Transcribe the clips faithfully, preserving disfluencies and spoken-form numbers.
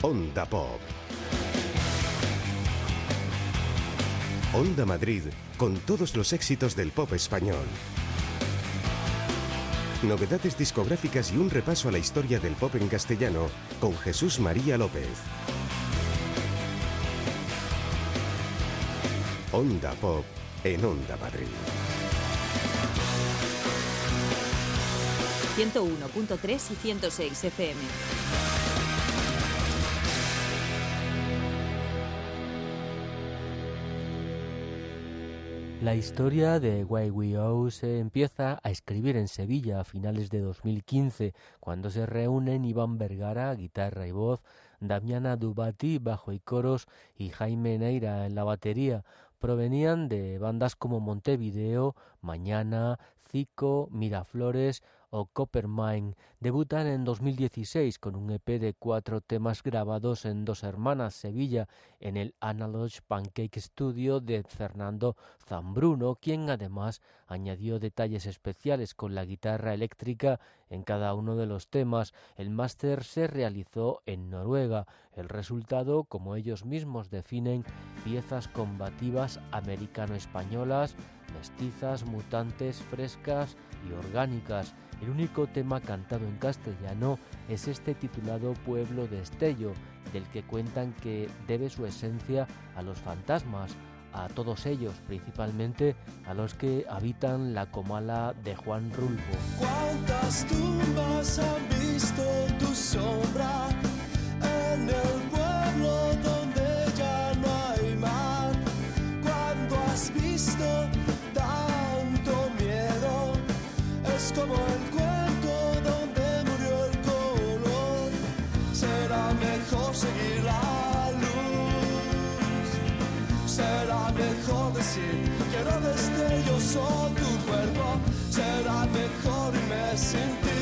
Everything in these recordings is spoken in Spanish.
Onda Pop. Onda Madrid, con todos los éxitos del pop español. Novedades discográficas y un repaso a la historia del pop en castellano con Jesús María López. Onda Pop en Onda Madrid. ciento uno punto tres y ciento seis F M. La historia de Why We Owe se empieza a escribir en Sevilla a finales de dos mil quince, cuando se reúnen Iván Vergara, guitarra y voz, Damiana Dubati, bajo y coros, y Jaime Neira en la batería. Provenían de bandas como Montevideo, Mañana, Zico, Miraflores o Coppermine. Debutan en dos mil dieciséis con un E P de cuatro temas grabados en Dos Hermanas, Sevilla, en el Analog Pancake Studio de Fernando Zambruno, quien además añadió detalles especiales con la guitarra eléctrica en cada uno de los temas. El máster se realizó en Noruega. El resultado, como ellos mismos definen, piezas combativas americano-españolas, mestizas, mutantes, frescas y orgánicas. El único tema cantado en castellano es este titulado Pueblo de Estello, del que cuentan que debe su esencia a los fantasmas, a todos ellos, principalmente a los que habitan la comala de Juan Rulfo. ¿Cuántas tumbas han visto tu sombra en el pueblo donde ya no hay mar? ¿Cuándo has visto tanto miedo? Es como el cuento donde murió el color. Será mejor seguir la luz. Será mejor decir quiero destellos son tu cuerpo. Será mejor irme sin ti.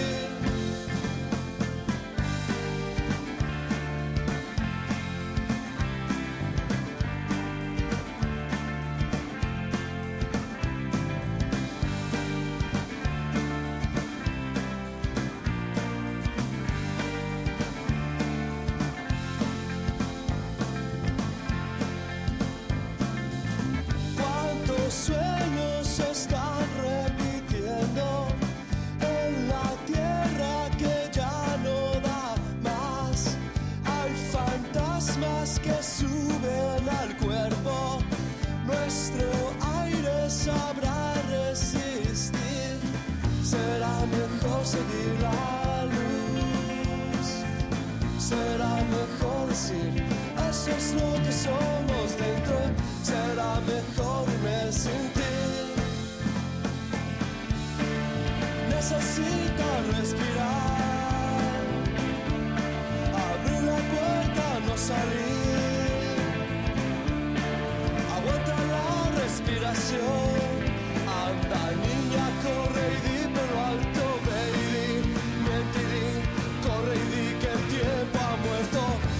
Sueños se están repitiendo en la tierra que ya no da más. Hay fantasmas que suben al cuerpo. Nuestro aire sabrá resistir. Será mejor seguir la luz. Será mejor decir eso es lo que somos dentro. Será mejor irme sin ti. Necesito respirar. Abrir la puerta, no salir. Aguanta la respiración. Anda niña, corre y di pero alto, baby. Mentiri, corre y di que el tiempo ha muerto.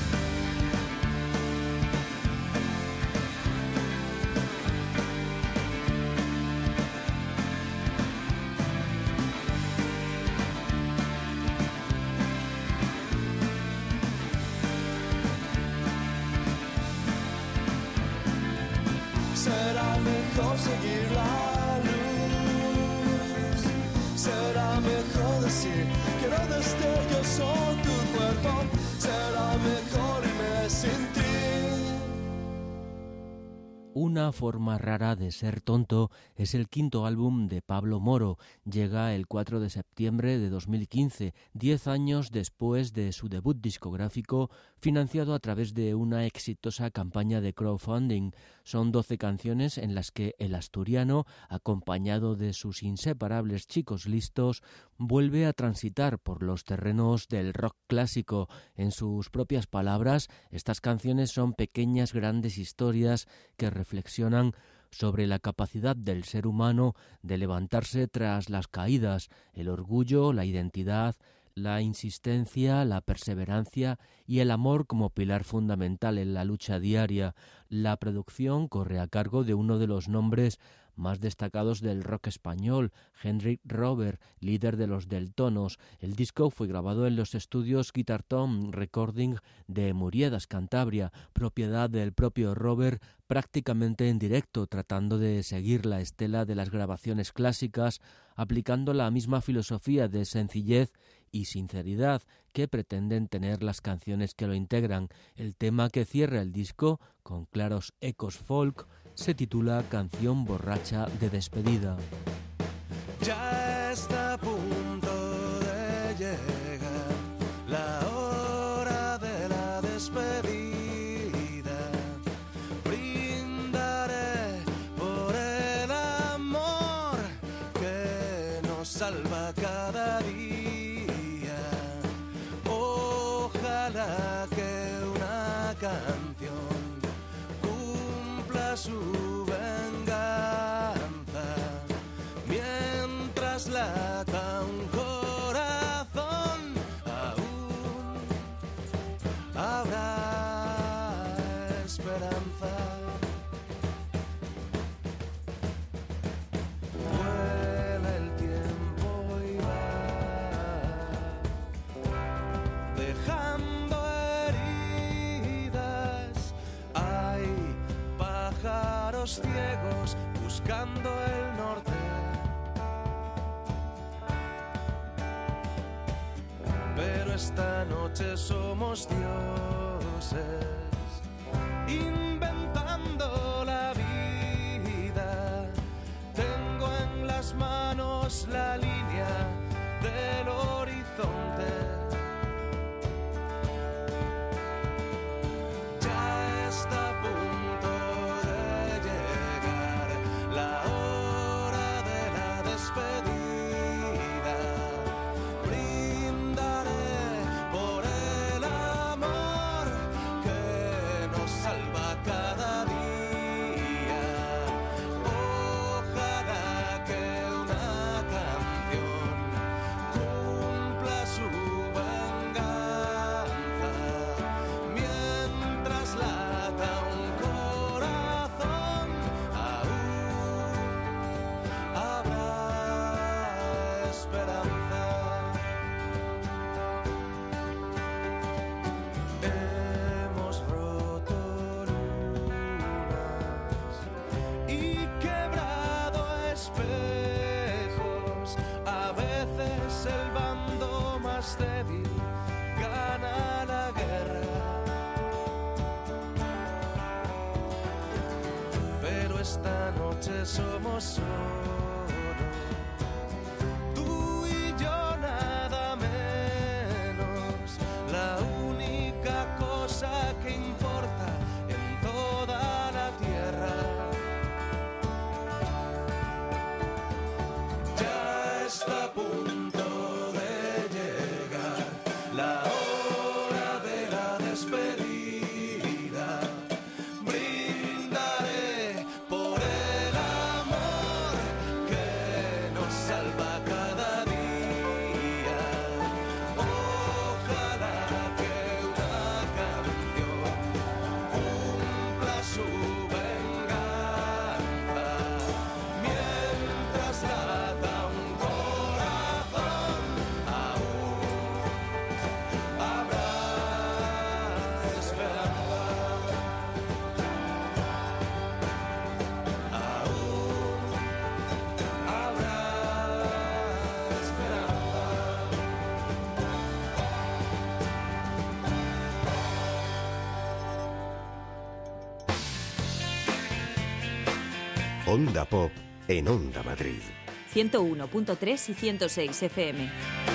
Será mejor seguir la luz. Será mejor decir quiero destellos son tu cuerpo. Será mejor irme sin ti. Una forma rara de ser tonto es el quinto álbum de Pablo Moro. Llega el cuatro de septiembre de dos mil quince, diez años después de su debut discográfico, financiado a través de una exitosa campaña de crowdfunding. Son doce canciones en las que el asturiano, acompañado de sus inseparables chicos listos, vuelve a transitar por los terrenos del rock clásico. En sus propias palabras, estas canciones son pequeñas grandes historias que reflexionan sobre la capacidad del ser humano de levantarse tras las caídas, el orgullo, la identidad, la insistencia, la perseverancia y el amor como pilar fundamental en la lucha diaria. La producción corre a cargo de uno de los nombres más destacados del rock español, Henry Robert, líder de los Deltonos. El disco fue grabado en los estudios Guitar Tone Recording de Muriedas, Cantabria, propiedad del propio Robert, prácticamente en directo, tratando de seguir la estela de las grabaciones clásicas, aplicando la misma filosofía de sencillez y sinceridad que pretenden tener las canciones que lo integran. El tema que cierra el disco, con claros ecos folk, se titula Canción borracha de despedida. Ya está a punto de llegar la hora de la despedida. Brindaré por el amor que nos salva cada día. Ojalá que una canción cumpla su venganza. Mientras lata un corazón, aún habrá esperanza. Vuela el tiempo y va dejando heridas. Hay pájaros ciegos buscando el norte. Pero esta noche somos dioses, inventando la vida. Tengo en las manos la línea del horizonte. Ya está a punto de llegar la hora de la despedida. Débil gana la guerra, pero esta noche somos solo tú y yo, nada menos. La única cosa que importa en toda la tierra. Ya está a punto la hora de la despedida. Brindaré por el amor que nos salva cada día. Ojalá que una canción cumpla su venganza. Mientras lata un corazón, aún Onda Pop en Onda Madrid. ciento uno punto tres y ciento seis F M.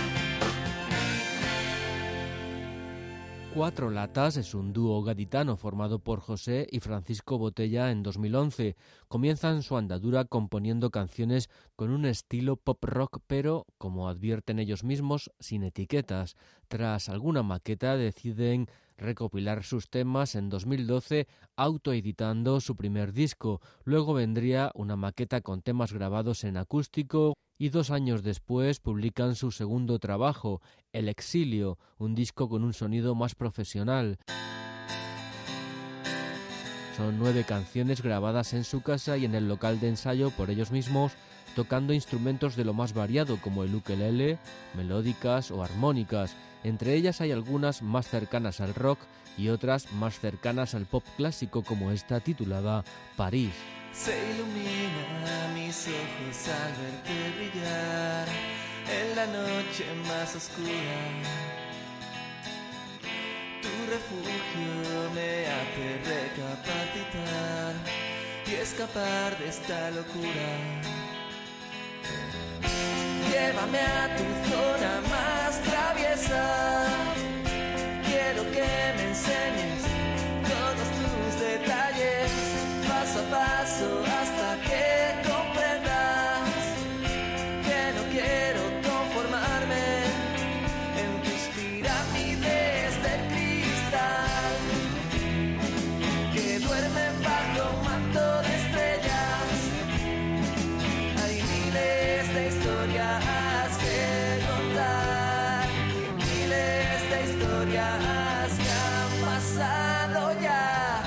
Cuatro Latas es un dúo gaditano formado por José y Francisco Botella en dos mil once. Comienzan su andadura componiendo canciones con un estilo pop rock, pero, como advierten ellos mismos, sin etiquetas. Tras alguna maqueta deciden recopilar sus temas en dos mil doce, autoeditando su primer disco. Luego vendría una maqueta con temas grabados en acústico y dos años después publican su segundo trabajo, El Exilio, un disco con un sonido más profesional. Son nueve canciones grabadas en su casa y en el local de ensayo por ellos mismos, tocando instrumentos de lo más variado como el ukelele, melódicas o armónicas. Entre ellas hay algunas más cercanas al rock y otras más cercanas al pop clásico, como esta titulada París. Se ilumina mis ojos al verte brillar en la noche más oscura. Tu refugio me hace recapacitar y escapar de esta locura. Llévame a tu zona más traviesa. Quiero que me enseñes todos tus detalles, paso a paso hasta que comprendas que no quiero conformarme en tus pirámides de cristal que duermen bajo un manto de estrellas. Hay miles de historias que contar, miles de historias que han pasado ya.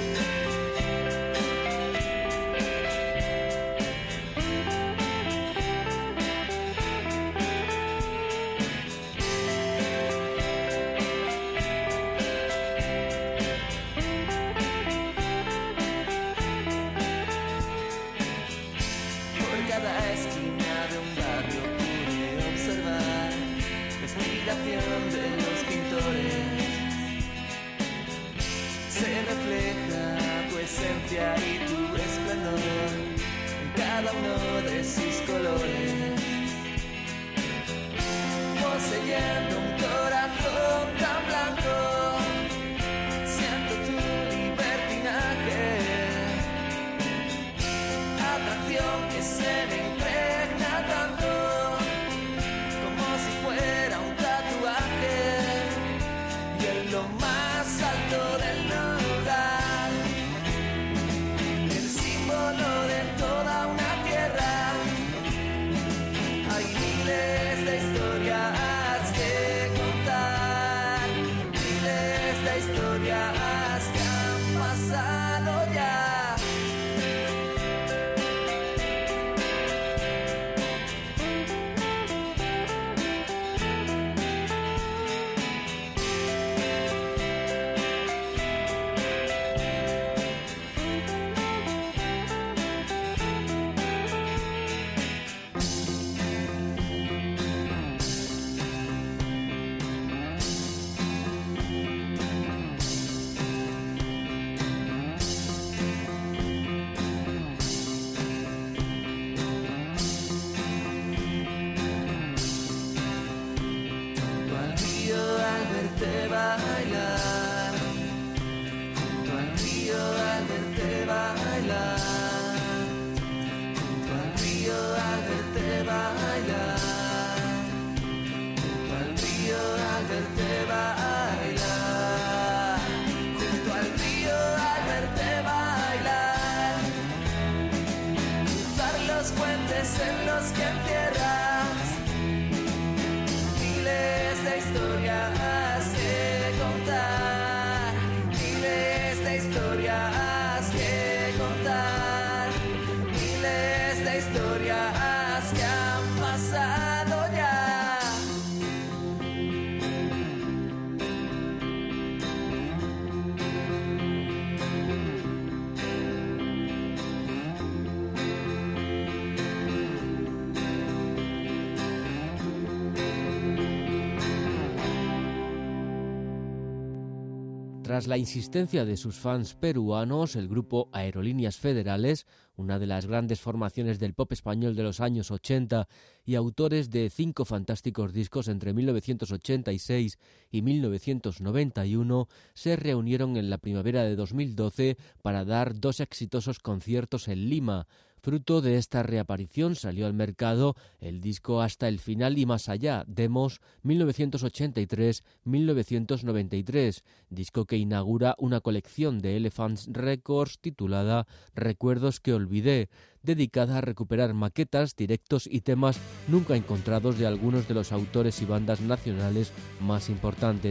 Por cada esquina de un barrio pude observar la inspiración de los pintores. Se refleja tu esencia y tu esplendor en cada uno de sus colores, poseyendo un corazón tan blanco. Siento tu libertinaje, atracción que se me impregna tanto como si fuera un tatuaje. Y en lo más alto del lugar, el símbolo de toda una tierra, hay miles de historias que contar, miles de historias que han pasado ya. Junto al río al verte bailar, junto al río al verte bailar, junto al río al verte bailar, junto al río al verte bailar, junto al río al verte bailar, cruzar los puentes en los que encierras miles de historias que contar, miles de historias que contar, miles de historias que han pasado ya. Tras la insistencia de sus fans peruanos, el grupo Aerolíneas Federales, una de las grandes formaciones del pop español de los años ochenta y autores de cinco fantásticos discos entre mil novecientos ochenta y seis y mil novecientos noventa y uno, se reunieron en la primavera de dos mil doce para dar dos exitosos conciertos en Lima. Fruto de esta reaparición salió al mercado el disco Hasta el final y más allá, Demos mil novecientos ochenta y tres a mil novecientos noventa y tres, disco que inaugura una colección de Elephants Records titulada Recuerdos que olvidé, dedicada a recuperar maquetas, directos y temas nunca encontrados de algunos de los autores y bandas nacionales más importantes.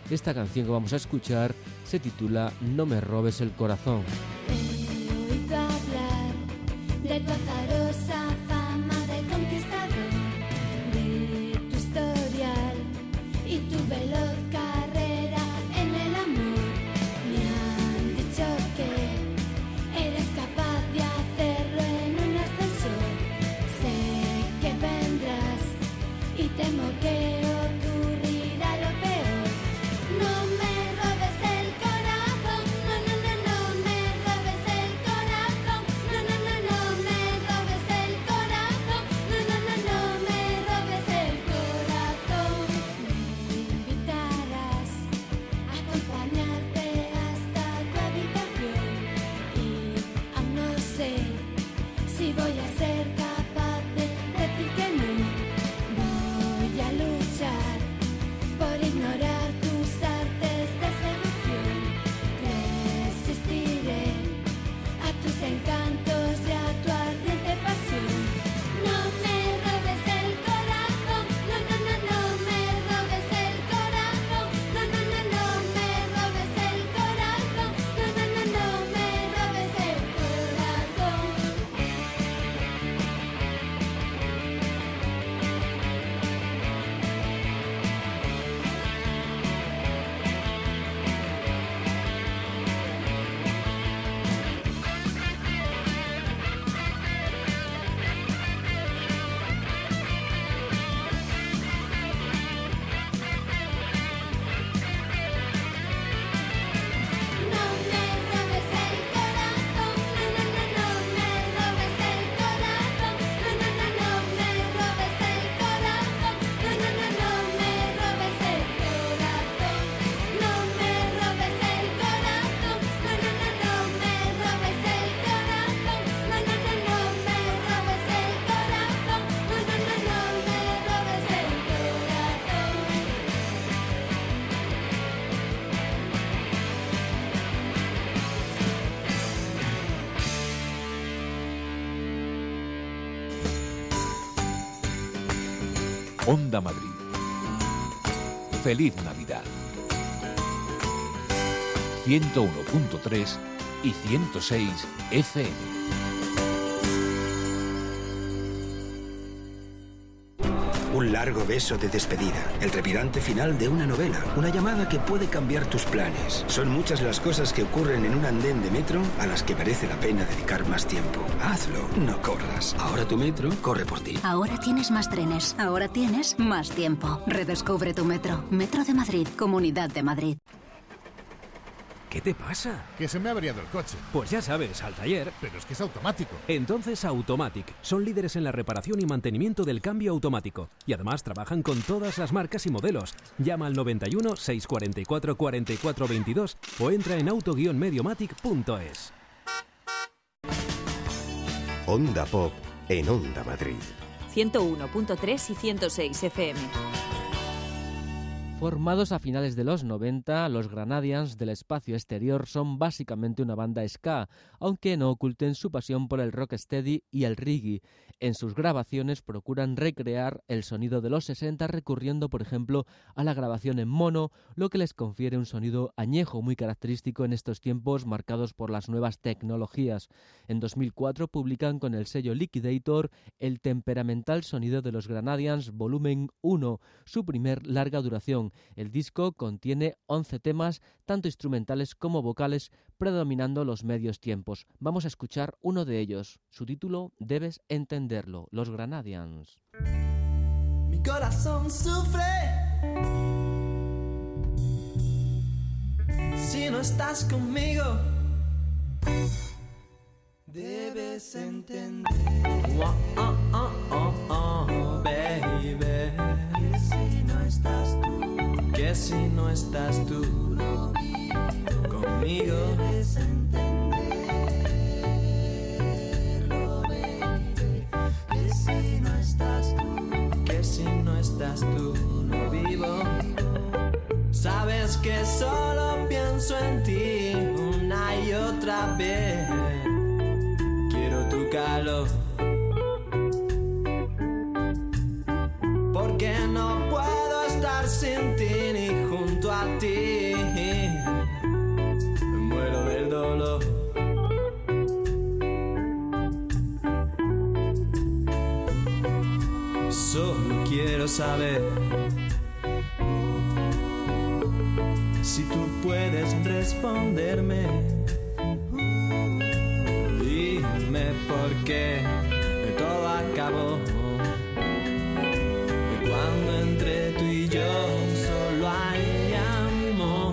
Esta canción que vamos a escuchar se titula No me robes el corazón. He oído hablar de tu azarosa fama de conquistador, de tu historial y tu veloz carrera en el amor. Me han dicho que eres capaz de hacerlo en un ascensor. Sé que vendrás y temo que ocurrirá lo peor. No me robes el corazón, no, no, no, no me robes el corazón, no, no, no, no me robes el corazón, no, no, no, no me robes el corazón. Me invitarás a acompañarte hasta tu habitación y aún no sé si voy a ser capaz de decir que no. Voy a luchar por ignorar tus artes de seducción. Resistiré a tus encantos y a tu ardiente pasión. No me robes el corazón, no, no, no, no me robes el corazón, no, no, no, no me robes el corazón, no, no, no, no me robes el corazón. No me robes el corazón, no, no, no, no me robes el corazón, no, no, no, no me robes el corazón, no, no, no, no me robes el corazón, no me robes el corazón, no, no, no, no me robes el corazón, no, no, no, no me robes el corazón, no, no, no, no me robes el corazón. Onda Madrid. Feliz Navidad. ciento uno punto tres y ciento seis F M. Un largo beso de despedida, el trepidante final de una novela, una llamada que puede cambiar tus planes. Son muchas las cosas que ocurren en un andén de metro a las que merece la pena dedicar más tiempo. Hazlo, no corras. Ahora tu metro corre por ti. Ahora tienes más trenes, ahora tienes más tiempo. Redescubre tu metro. Metro de Madrid, Comunidad de Madrid. ¿Qué te pasa? Que se me ha averiado el coche. Pues ya sabes, al taller. Pero es que es automático. Entonces Automatic. Son líderes en la reparación y mantenimiento del cambio automático. Y además trabajan con todas las marcas y modelos. Llama al noventa y uno, seiscientos cuarenta y cuatro, cuarenta y cuatro veintidós o entra en auto guion mediomatic punto es. Onda Pop en Onda Madrid. ciento uno punto tres y ciento seis F M. Formados a finales de los noventa, los Granadians del espacio exterior son básicamente una banda ska, aunque no oculten su pasión por el rocksteady y el reggae. En sus grabaciones procuran recrear el sonido de los sesenta recurriendo, por ejemplo, a la grabación en mono, lo que les confiere un sonido añejo muy característico en estos tiempos marcados por las nuevas tecnologías. En dos mil cuatro publican con el sello Liquidator el temperamental sonido de los Granadians Volumen uno, su primer larga duración. El disco contiene once temas, tanto instrumentales como vocales, predominando los medios tiempos. Vamos a escuchar uno de ellos. Su título, Debes entenderlo, Los Granadians. Mi corazón sufre si no estás conmigo. Debes entender, oh, oh, oh, oh, oh, baby, que si no estás tú, que si no estás tú, no vivo conmigo. Debes entenderlo, baby, que si no estás tú, que si no estás tú, no vivo. Sabes que solo pienso en ti una y otra vez. Quiero tu calor, porque no puedo estar sin ti ni junto a ti. saber si tú puedes responderme. Dime por qué todo acabó cuando entre tú y yo solo hay amor.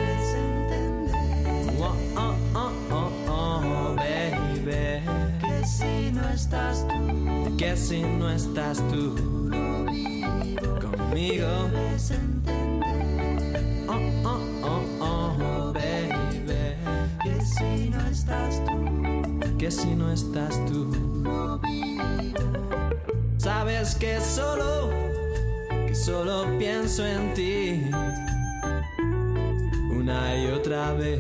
Oh, oh, oh, oh, oh, baby. Que si no estás tú, que si no estás tú conmigo. Oh, oh, oh, oh, baby. Que si no estás tú, que si no estás tú. Sabes que solo, que solo pienso en ti una y otra vez.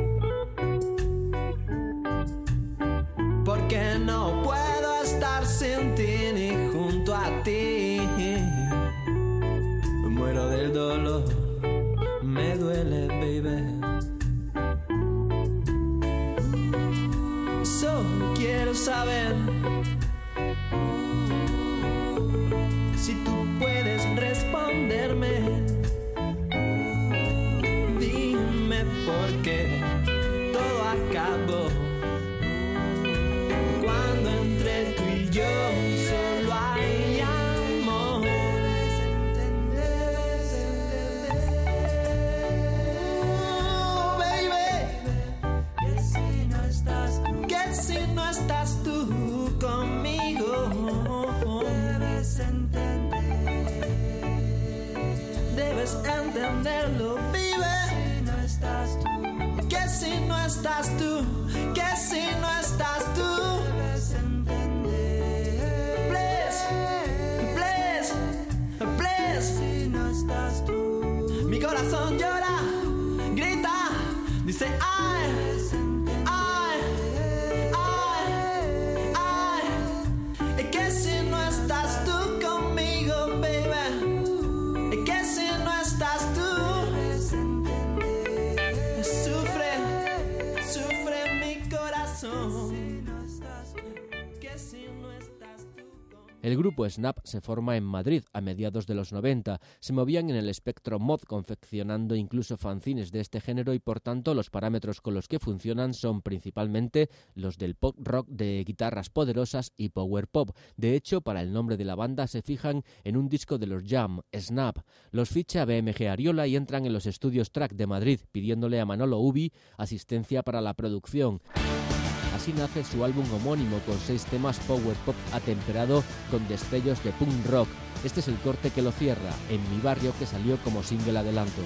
Porque no puedo estar sin ti ni junto a ti. Muero del dolor, me duele, baby. Solo quiero saber si tú puedes responderme. Dime por qué todo acabó cuando entre tú y yo solo hay amor. Oh, baby, que si no estás tú, que si no estás tú conmigo, debes entender, debes entenderlo, vive. Si no estás tú, que si no estás tú, que si no estás tú, debes entender. Please, please, please. Si no estás tú, mi corazón llora, grita, dice ay, ay, ay, ay. Que si no estás tú conmigo, baby. Que si no estás tú, sufre, sufre mi corazón. Que si no estás tú. El grupo Snap se forma en Madrid a mediados de los noventa. Se movían en el espectro mod, confeccionando incluso fanzines de este género y por tanto los parámetros con los que funcionan son principalmente los del pop rock de guitarras poderosas y power pop. De hecho, para el nombre de la banda se fijan en un disco de los Jam, Snap. Los ficha B M G Ariola y entran en los estudios Track de Madrid, pidiéndole a Manolo Ubi asistencia para la producción. Así nace su álbum homónimo con seis temas power pop atemperado con destellos de punk rock. Este es el corte que lo cierra, En mi barrio, que salió como single adelanto.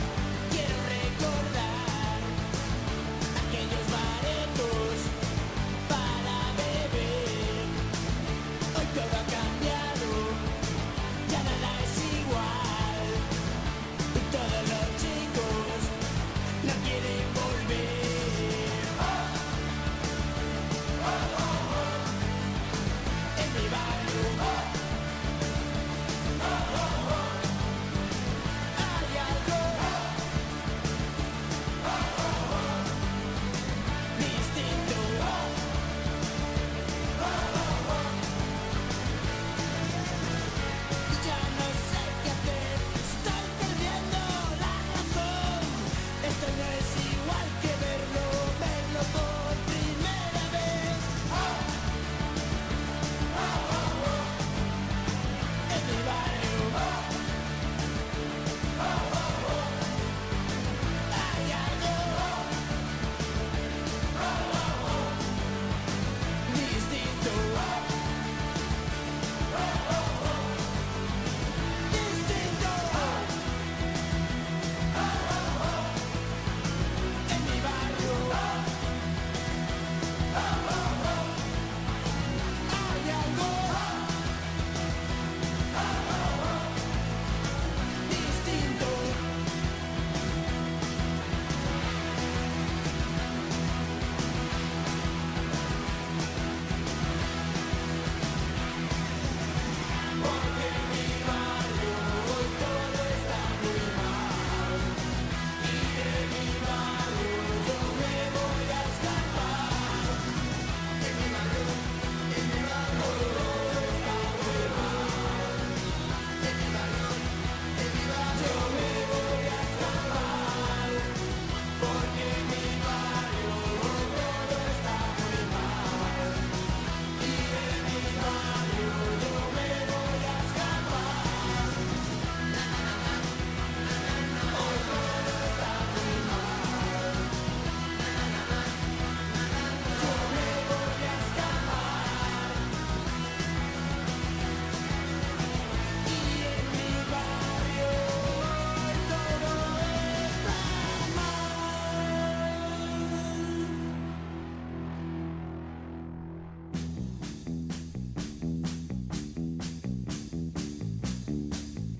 Aquellos baretos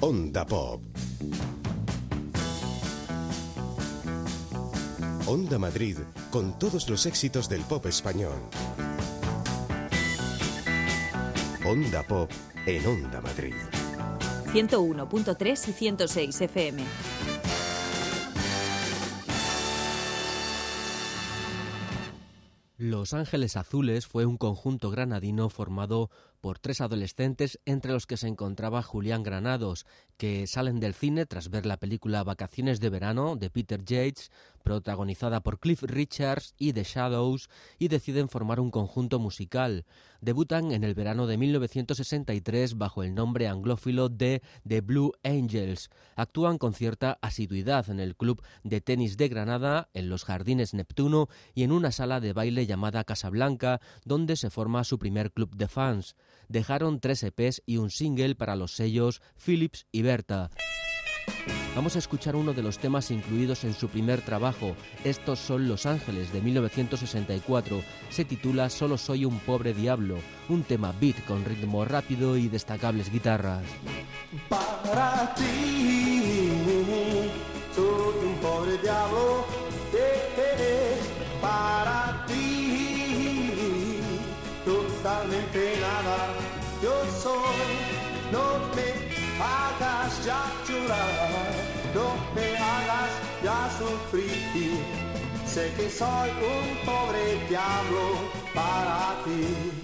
Onda Pop. Onda Madrid, con todos los éxitos del pop español. Onda Pop en Onda Madrid. ciento uno punto tres y ciento seis F M. Los Ángeles Azules fue un conjunto granadino formado por tres adolescentes, entre los que se encontraba Julián Granados, que salen del cine tras ver la película Vacaciones de verano de Peter Yates, protagonizada por Cliff Richards y The Shadows, y deciden formar un conjunto musical. Debutan en el verano de mil novecientos sesenta y tres bajo el nombre anglófilo de The Blue Angels. Actúan con cierta asiduidad en el Club de Tenis de Granada, en los Jardines Neptuno y en una sala de baile llamada Casablanca, donde se forma su primer club de fans. Dejaron tres E Pes y un single para los sellos Philips y Berta. Vamos a escuchar uno de los temas incluidos en su primer trabajo. Estos son Los Ángeles, de mil novecientos sesenta y cuatro. Se titula Solo soy un pobre diablo, un tema beat con ritmo rápido y destacables guitarras. Para ti soy un pobre diablo, eh, eh, eh. Para ti totalmente nada yo soy. No me hagas ya llorar, no me hagas ya sufrir. Sé que soy un pobre diablo para ti.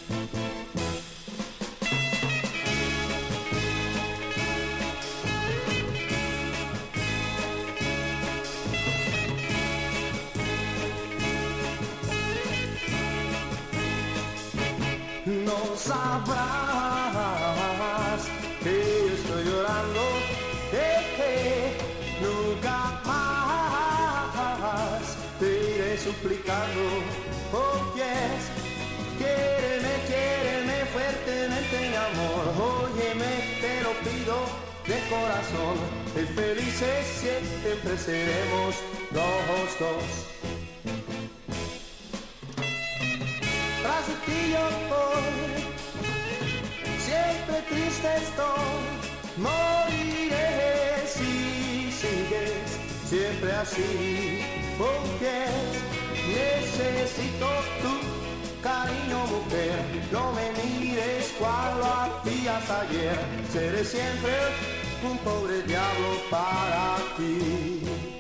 No sabrás que yo estoy llorando, eh, eh, nunca más te iré suplicando. Oh yes, quiéreme, quiéreme fuertemente, mi amor. Óyeme, te lo pido de corazón. El felices siempre seremos los dos. Tras de ti yo voy, siempre triste estoy, moriré si sigues siempre así, porque necesito tu cariño, mujer. No me mires cual lo hacías ayer, seré siempre un pobre diablo para ti.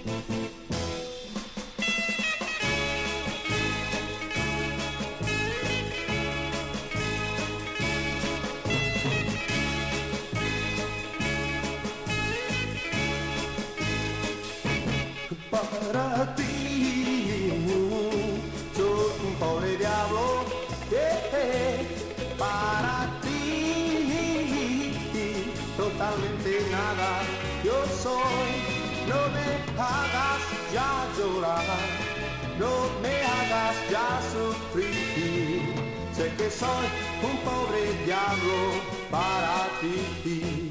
Para ti soy un pobre diablo, eh, eh. Para ti totalmente nada yo soy. No me hagas ya llorar, no me hagas ya sufrir. Sé que soy un pobre diablo para ti.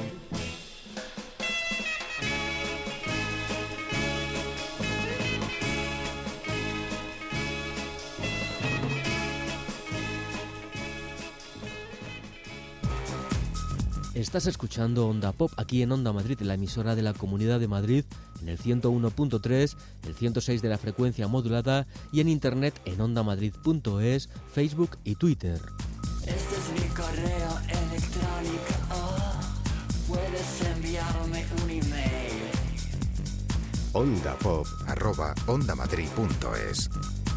Estás escuchando Onda Pop aquí en Onda Madrid, la emisora de la Comunidad de Madrid, en el ciento uno punto tres, el ciento seis de la frecuencia modulada y en internet en ondamadrid punto es, Facebook y Twitter. Este es mi correo electrónico, oh, puedes enviarme un email. Ondapop arroba ondamadrid punto es.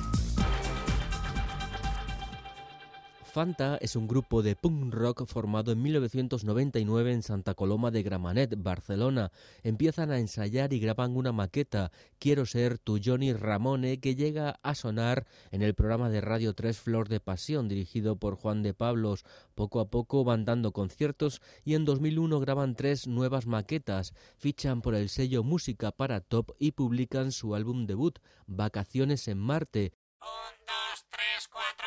Fanta es un grupo de punk rock formado en mil novecientos noventa y nueve en Santa Coloma de Gramenet, Barcelona. Empiezan a ensayar y graban una maqueta, Quiero ser tu Johnny Ramone, que llega a sonar en el programa de Radio tres Flor de Pasión, dirigido por Juan de Pablos. Poco a poco van dando conciertos y en dos mil uno graban tres nuevas maquetas, fichan por el sello Música para Top y publican su álbum debut, Vacaciones en Marte. Un, dos, tres, cuatro.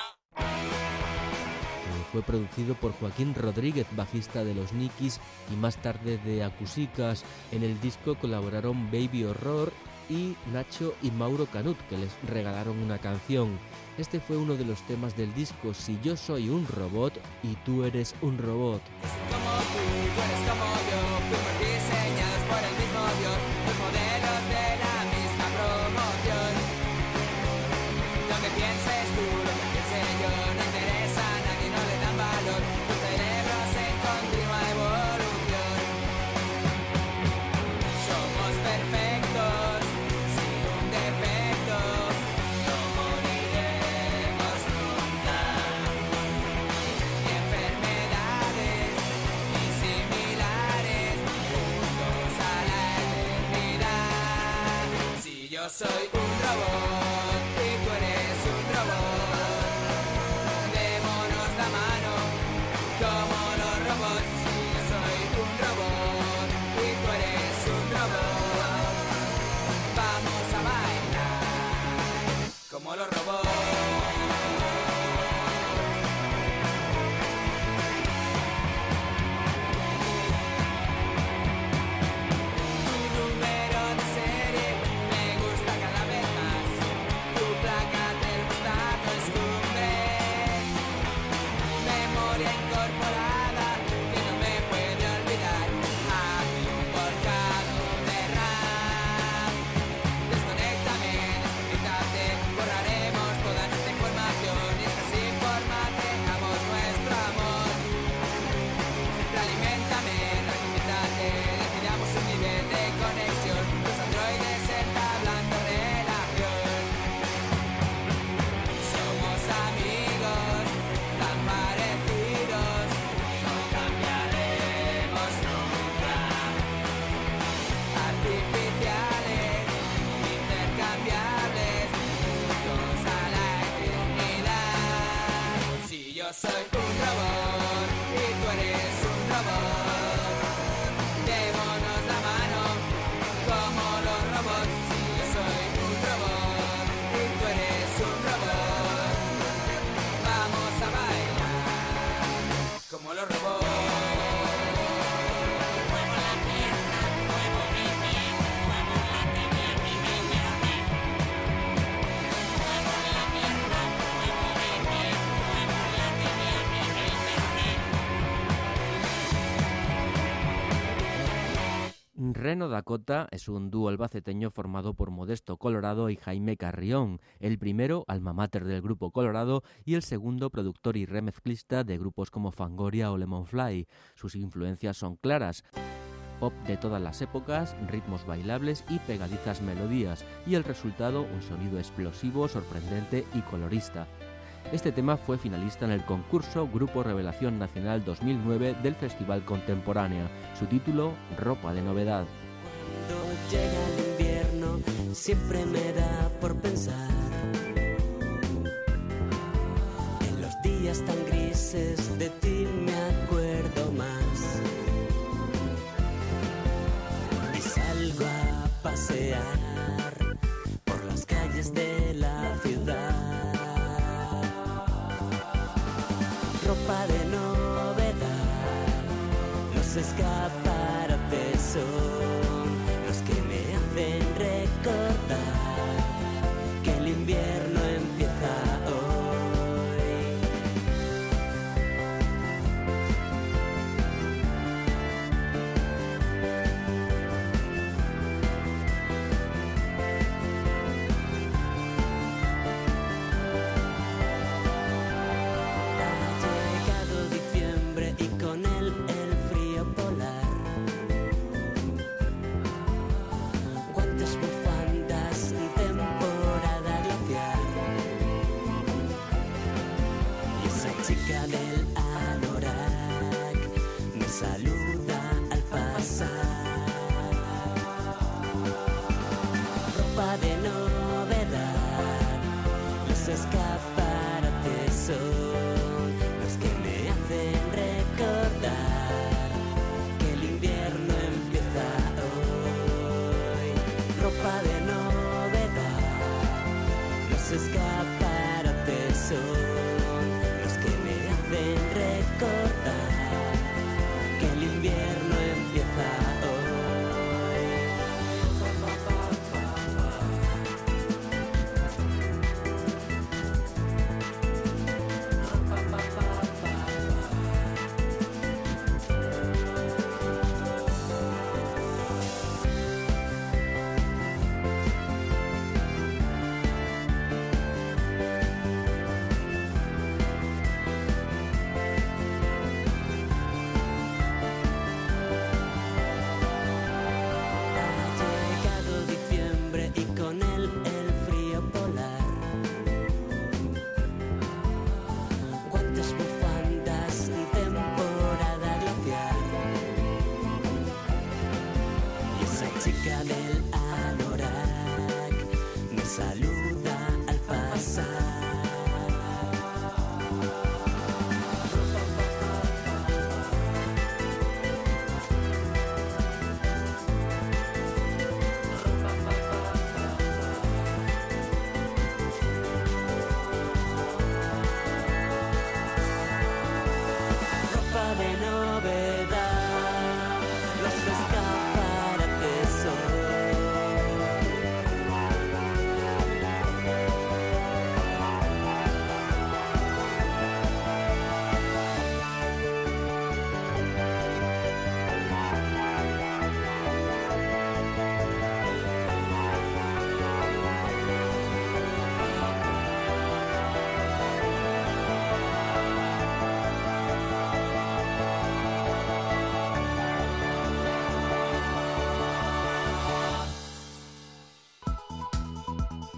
Fue producido por Joaquín Rodríguez, bajista de Los Nikis y más tarde de Acusicas. En el disco colaboraron Baby Horror y Nacho y Mauro Canut, que les regalaron una canción. Este fue uno de los temas del disco, Si yo soy un robot y tú eres un robot. Como tú. tú eres como yo, fuimos diseñados por el mismo Dios, los modelos de la misma promoción. Lo que pienses tú, lo que piense yo, no interesa a nadie, no le dan valor, los cerebros en continua evolución. Somos perfectos, sin un defecto, no moriremos nunca. Ni enfermedades, ni similares, juntos a la eternidad. Si yo soy un robot y tú eres un robot, démonos la mano como los robots. Si yo soy un robot y tú eres un robot, vamos a bailar como los robots. Tu número de serie me gusta cada vez más. Tu placa del mostazo es cumbre. Memoria incorporada que no me puede olvidar. Hazme un volcado de RAM. Desconéctame, desconectate, borraremos toda nuestra información. Y es que así formateamos nuestro amor. Realiméntame, realiméntate, definamos un nivel de conexión. Los androides entablando relación. Somos amigos, tan parecidos, no cambiaremos nunca. Artificiales, intercambiables, juntos a la eternidad. Si yo soy un robot y tú eres un robot, démonos la mano como los robots. Si yo soy un robot y tú eres un robot, vamos a bailar como los robots. Muevo la pierna, muevo mi pie, muevo la tibia, mi niña. Muevo la pierna, muevo mi pie, muevo la tibia, mi niña. Reno Dakota es un dúo albaceteño formado por Modesto Colorado y Jaime Carrión, el primero alma mater del grupo Colorado y el segundo productor y remezclista de grupos como Fangoria o Lemonfly. Sus influencias son claras: pop de todas las épocas, ritmos bailables y pegadizas melodías, y el resultado un sonido explosivo, sorprendente y colorista. Este tema fue finalista en el concurso Grupo Revelación Nacional dos mil nueve del Festival Contemporánea. Su título, Ropa de Novedad. Cuando llega el invierno siempre me da por pensar en los días tan grises, de ti me acuerdo más. Y salgo a pasear por las calles de la ciudad. Ropa de novedad, los escaparates son los que me hacen recordar que el invierno empieza hoy.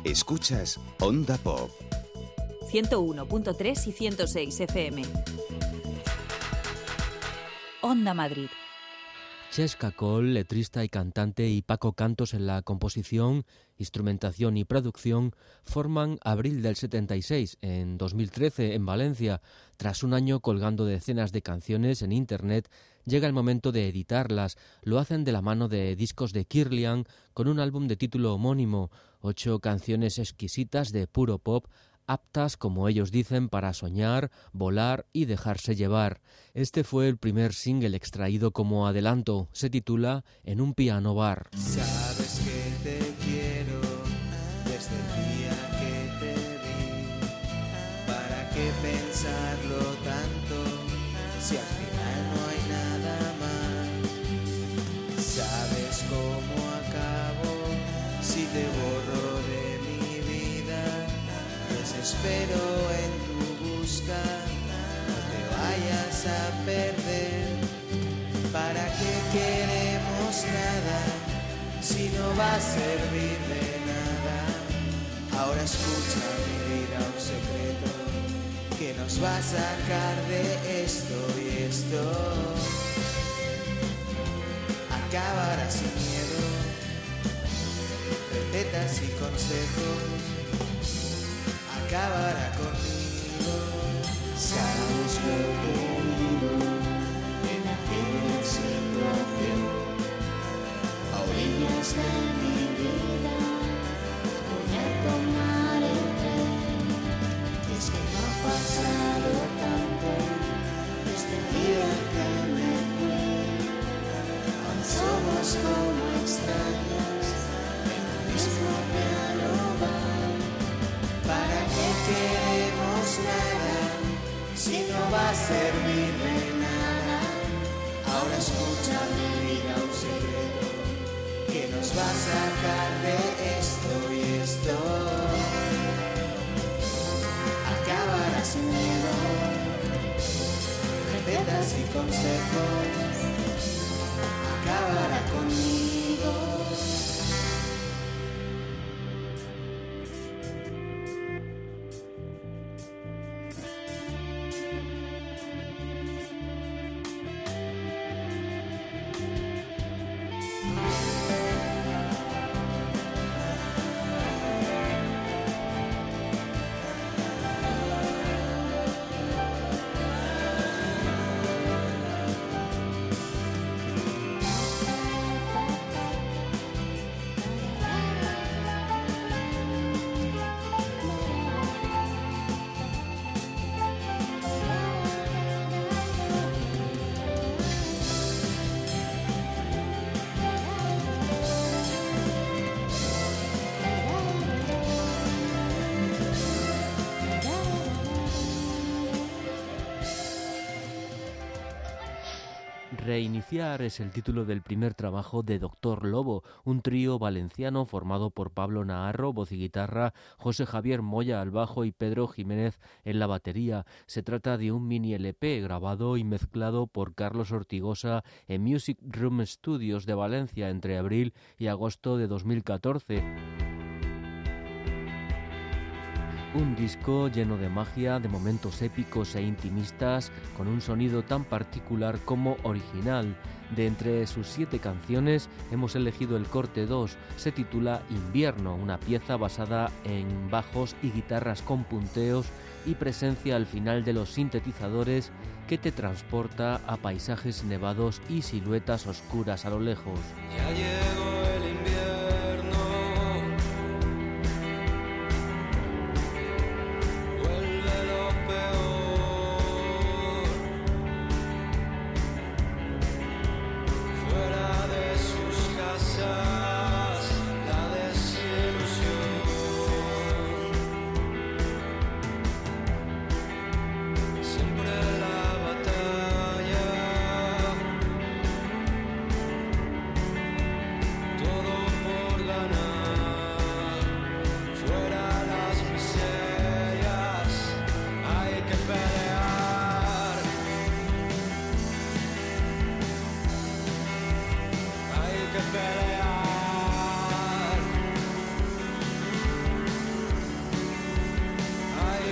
Escuchas Onda Pop. ciento uno punto tres y ciento seis F M. Onda Madrid. Chesca Cole, letrista y cantante, y Paco Cantos en la composición, instrumentación y producción, forman Abril del setenta y seis, en dos mil trece, en Valencia. Tras un año colgando decenas de canciones en Internet, llega el momento de editarlas. Lo hacen de la mano de Discos de Kirlian, con un álbum de título homónimo, ocho canciones exquisitas de puro pop, aptas, como ellos dicen, para soñar, volar y dejarse llevar. Este fue el primer single extraído como adelanto. Se titula En un piano bar. Sabes que te quiero desde el día que te vi. ¿Para qué pensarlo tanto si al final no hay nada más? ¿Sabes cómo acabo si te borro de mi vida? Desespero en tu busca, no te vayas a perder. ¿Para qué queremos nada si no va a servir de nada? Ahora escucha mi vida, un secreto que nos va a sacar de esto, y esto acabará sin miedo. Recetas y consejos acabará conmigo. Sabes lo que digo en aquella situación, a orillas de mi vida voy a tomar el tren. Es que no ha pasado tanto desde el día que me fui. Aún somos como extraños en el mismo piano bar. ¿Para qué queremos nada si no va a servir de nada? Ahora escucha mi vida, un secreto que nos va a sacar de esto, y esto acabará sin miedo. Recetas y consejos acabará conmigo. Reiniciar es el título del primer trabajo de Doctor Lobo, un trío valenciano formado por Pablo Naharro, voz y guitarra, José Javier Moya al bajo y Pedro Jiménez en la batería. Se trata de un mini L P grabado y mezclado por Carlos Ortigosa en Music Room Studios de Valencia entre abril y agosto de dos mil catorce. Un disco lleno de magia, de momentos épicos e intimistas, con un sonido tan particular como original. De entre sus siete canciones hemos elegido el corte dos, se titula Invierno, una pieza basada en bajos y guitarras con punteos y presencia al final de los sintetizadores que te transporta a paisajes nevados y siluetas oscuras a lo lejos. Ya llegó el invierno. Tú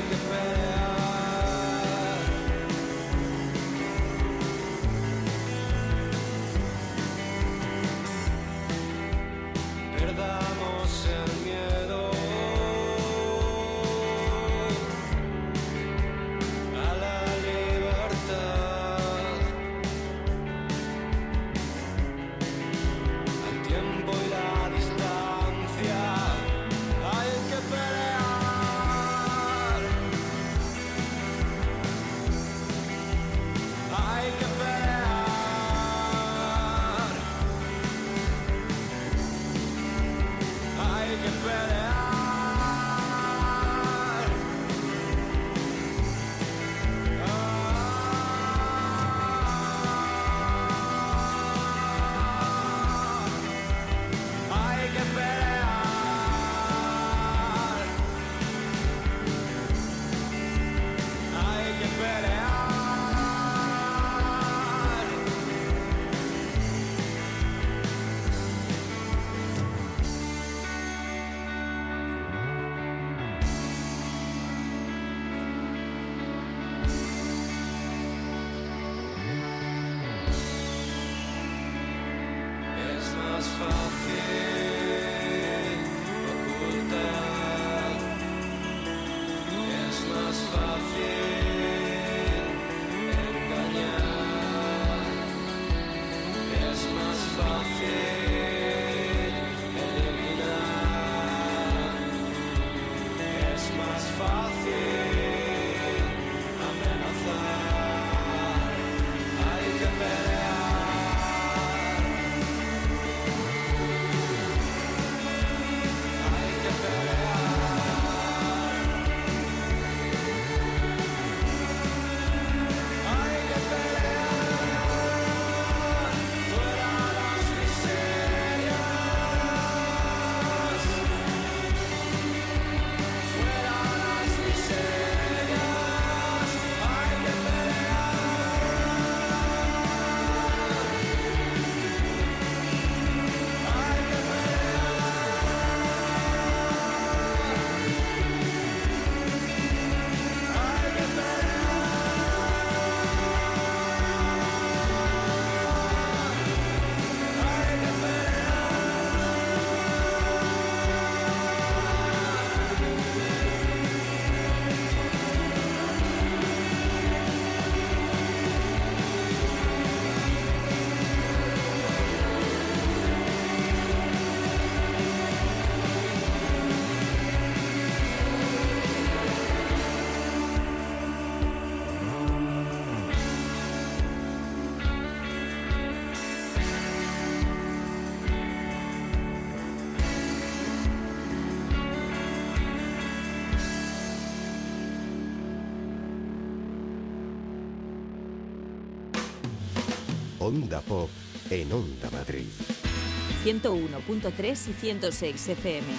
que pelear. Perdamos el miedo a la libertad, al tiempo y la distancia. Hay que pelear, hay que pelear, hay que pelear. Hay que pelear, hay que pelear. Es más fácil ocultar, es más fácil engañar, es más fácil eliminar, es más fácil amenazar. Hay que pelear, hay que pelear, hay que pelear. Fuera las miserias, fuera las miserias. Hay que Onda Pop en Onda Madrid. ciento uno punto tres y ciento seis F M.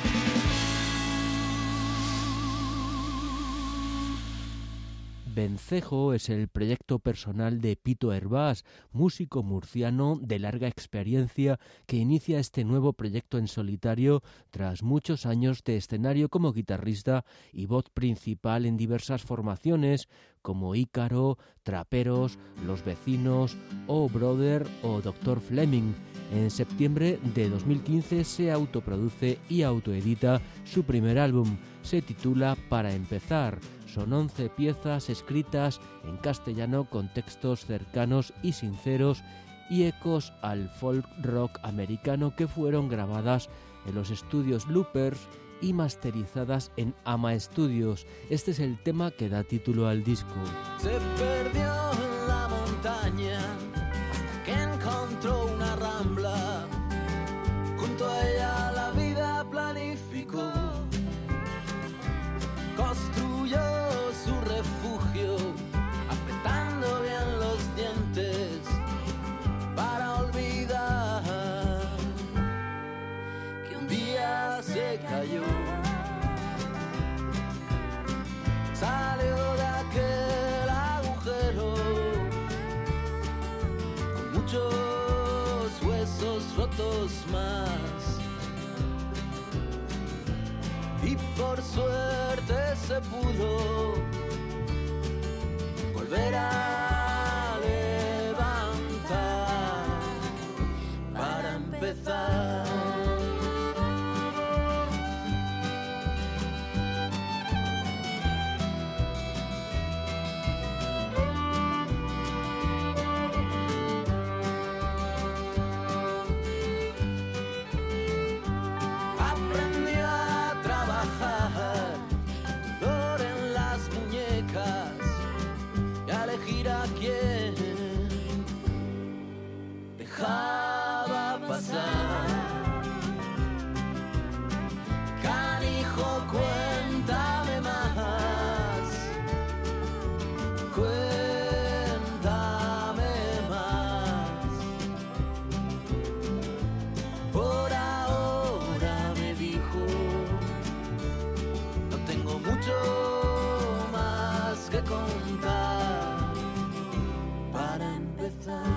Vencejo es el proyecto personal de Pito Hervás, músico murciano de larga experiencia que inicia este nuevo proyecto en solitario tras muchos años de escenario como guitarrista y voz principal en diversas formaciones como Ícaro, Traperos, Los Vecinos, Oh Brother o Doctor Fleming. En septiembre de dos mil quince se autoproduce y autoedita su primer álbum. Se titula Para Empezar. Son once piezas escritas en castellano con textos cercanos y sinceros y ecos al folk rock americano que fueron grabadas en los estudios Loopers y masterizadas en Ama Studios. Este es el tema que da título al disco. Se perdió en la montaña hasta que encontró una rambla. Junto a ella la vida planificó. Construyó su refugio, apretando bien los dientes para olvidar que un día se cayó. Salió de aquel agujero con muchos huesos rotos más. Y por suerte se pudo contar para empezar.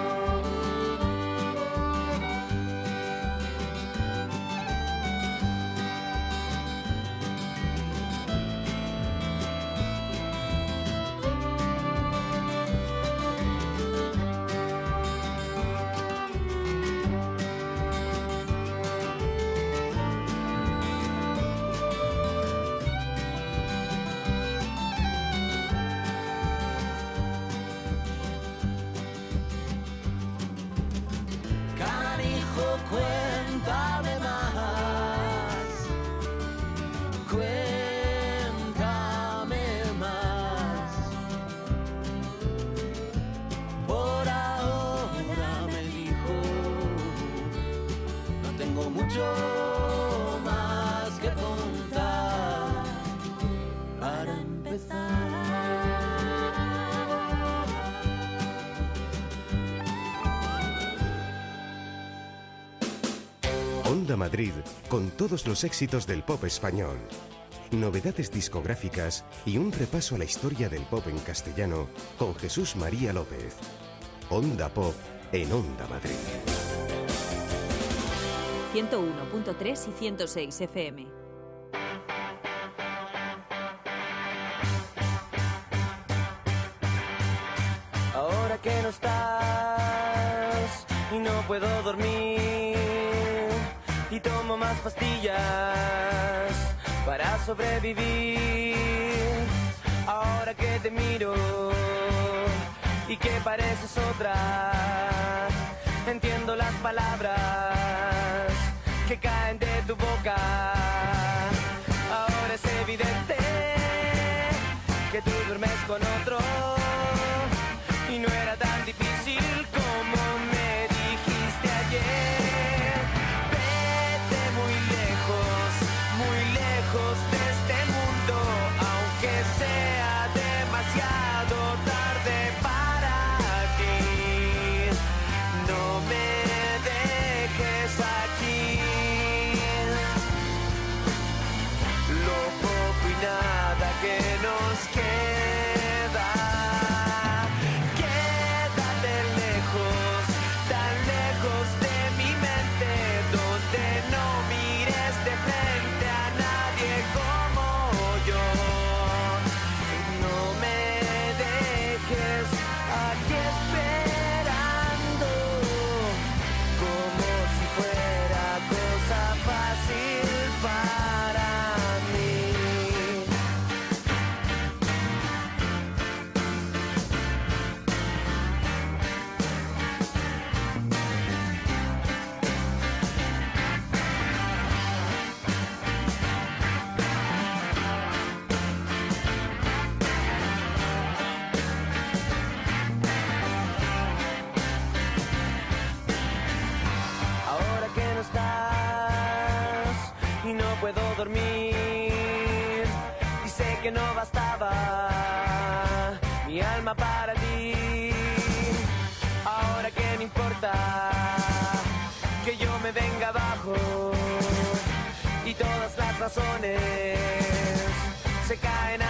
Cuéntame más, cuéntame más. Por ahora me dijo, no tengo mucho más que contar para empezar. Onda Madrid, con todos los éxitos del pop español. Novedades discográficas y un repaso a la historia del pop en castellano con Jesús María López. Onda Pop en Onda Madrid. ciento uno punto tres y ciento seis F M. Ahora que no estás y no puedo dormir y tomo más pastillas para sobrevivir. Ahora que te miro y que pareces otra, entiendo las palabras que caen de tu boca. Ahora es evidente que tú duermes con otro y no era tan difícil como me dijiste ayer. Muy lejos, muy lejos de este mundo, aunque sea demasiado tarde para ti. No me dejes aquí. Lo poco y nada que nos queda. Quédate lejos, tan lejos de mi mente, donde no mires de frente a nadie como yo. No me dejes aquí esperando, como si fuera cosa fácil para mí. Ahora que no estás y no puedo dormir y sé que no bastaba mi alma para ti. Ahora que no importa que yo me venga abajo y todas las razones se caen